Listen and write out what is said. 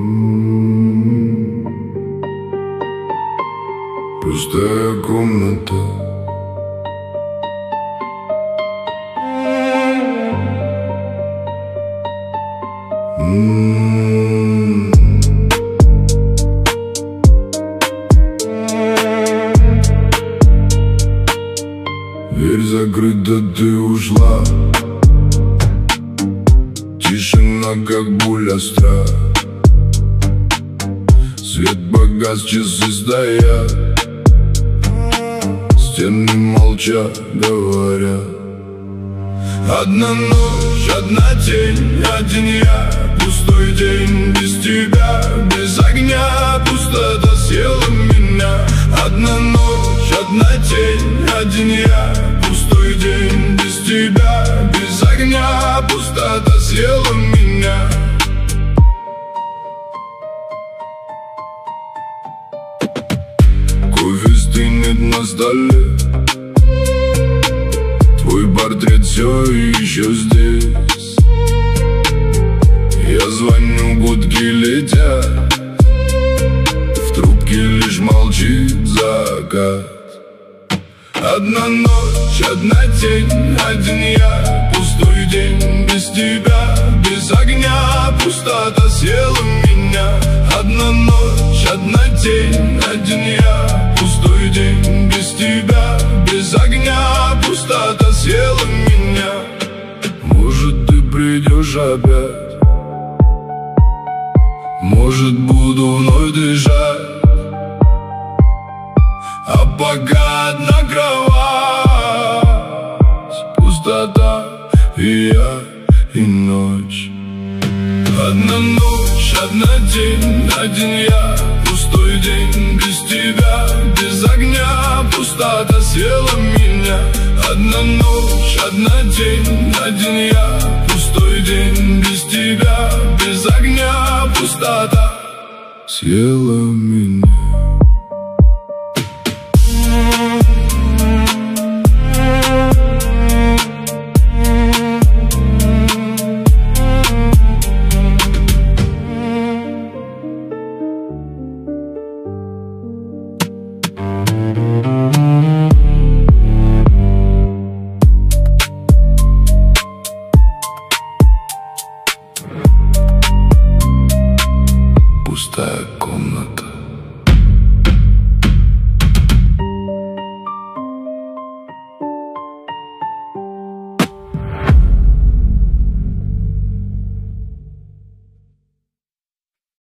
Пустая комната. Дверь закрыта, ты ушла. Тишина, как буль остра. Свет погас, часы стоят. Стены молчат, говорят. Одна ночь, одна тень, один я. Пустой день без тебя, без огня. Пустота съела меня. Одна ночь, одна тень, один я. Пустой день без тебя, без огня. Пустота съела меня. Кофе стынет на столе. Твой портрет все еще здесь. Я звоню, гудки летят. В трубке лишь молчит закат. Одна ночь, одна тень, один я. Пустой день без тебя, без огня. Пустота съела меня. Одна ночь, одна тень, один я. Пустой день без тебя, без огня. Пустота съела меня. Может, ты придешь опять. Может, буду вновь дышать. А пока одна кровать. Пустота и я, и ночь. Одна ночь, одна день, один я. Пустой день без тебя, без огня. Пустота съела меня. Одна ночь, одна день, один я. Пустой день без тебя, без огня. Пустота съела меня.